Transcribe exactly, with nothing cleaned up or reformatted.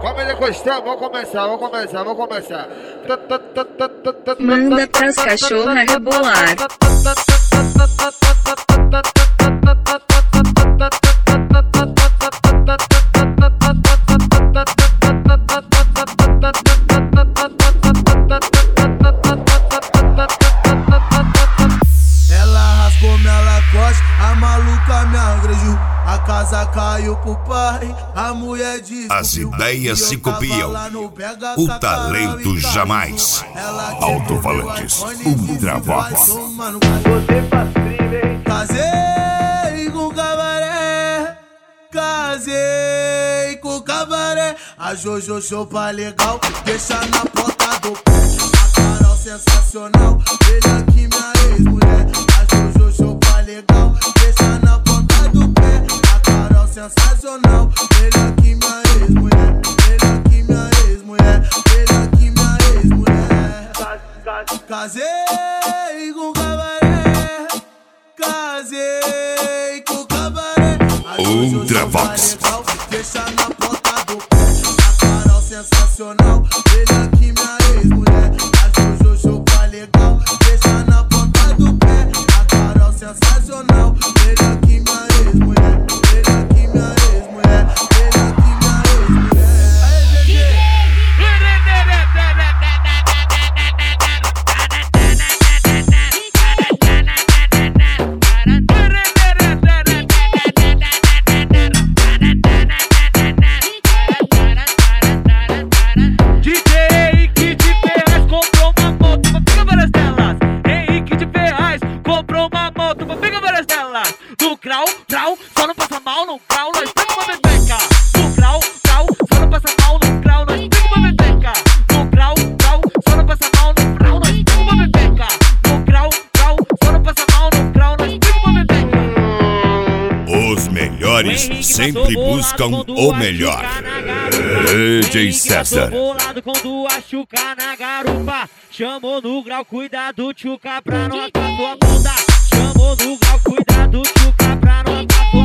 Família Costão, vou começar, vou começar, vou começar. Manda pras cachorras rebolar. Ela rasgou minha Lacoste, a maluca me agrediu. A casa caiu pro pai, a mulher disse. As ideias se copiam, o talento jamais. Alto-falantes, Ultravox. Casei com cabaré, casei com cabaré. A Jojo Chopa legal, deixa na porta do pé. A Carol sensacional, ele aqui minha ex-mulher. A Jojo Chopa legal, deixa na porta do pé. A Carol sensacional, ele aqui minha ex-mulher. Ele aqui minha ex-mulher, ele aqui minha ex-mulher. Casei com cabaré, casei com cabaré. Ultravox. Deixa na porta do pé. A Carol sensacional, ele aqui minha ex-mulher. A Jojo Chopa legal, deixa na porta do pé. A Carol sensacional, ele aqui minha ex-mulher. Ele aqui minha ex-mulher, ele aqui minha ex-mulher. Aí, G G. No grau, grau, só não passa mal no grau, nós pega uma bebeca. No grau, grau, só não passa mal no grau, nós pega uma bebeca. No grau, grau, só não passa mal no grau, nós pega uma bebeca. No grau, grau, só não passa mal no grau, nós pega uma bebeca. Os melhores sempre buscam o melhor. D J César. Bolado quando a chuca na garupa. Chamou no grau, cuidado, tchuca, pra não acabar tua bunda. Chamou no grau, cuidado, tchuca, pra não acabar tua